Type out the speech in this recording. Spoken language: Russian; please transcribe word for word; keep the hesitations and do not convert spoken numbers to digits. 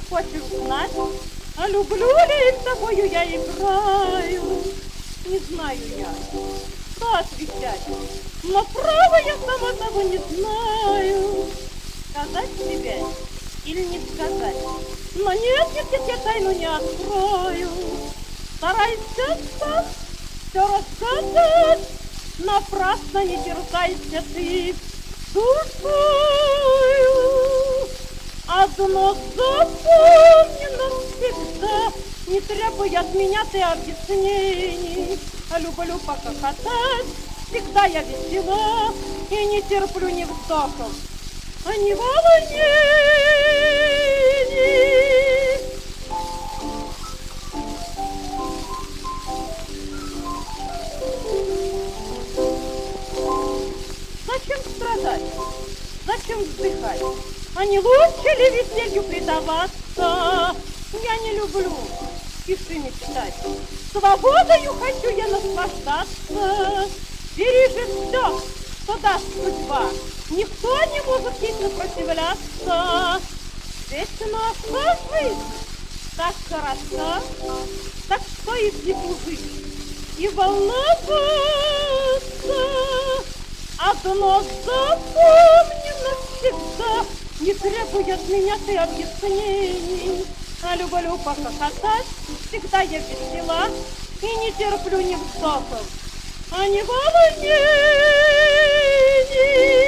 хочешь знать, а люблю ли с тобою я играю? Не знаю я, что отвечать, но право я сама того не знаю. Сказать тебе или не сказать? Но нет, нет, нет, я тайну не открою. Старайся сам все рассказать, напрасно не терзайся ты душою. Одно запомни навсегда, не требуй от меня ты объяснений. Люблю покахотать, всегда я весела и не терплю ни вздохов, а ни волнений. Зачем страдать? Зачем вздыхать? А не лучше ли веселью предаваться? Я не люблю, спеши мечтать. Свободою хочу я наслаждаться. Бери же все, что даст судьба. Никто не может ей сопротивляться. Вечно наша жизнь так хороша, так стоит не служить и волноваться. Одно запомни навсегда, не требуй от меня ты объяснений. А люблю покахотать, всегда я весела и не терплю ни вздохов, а ни волнений.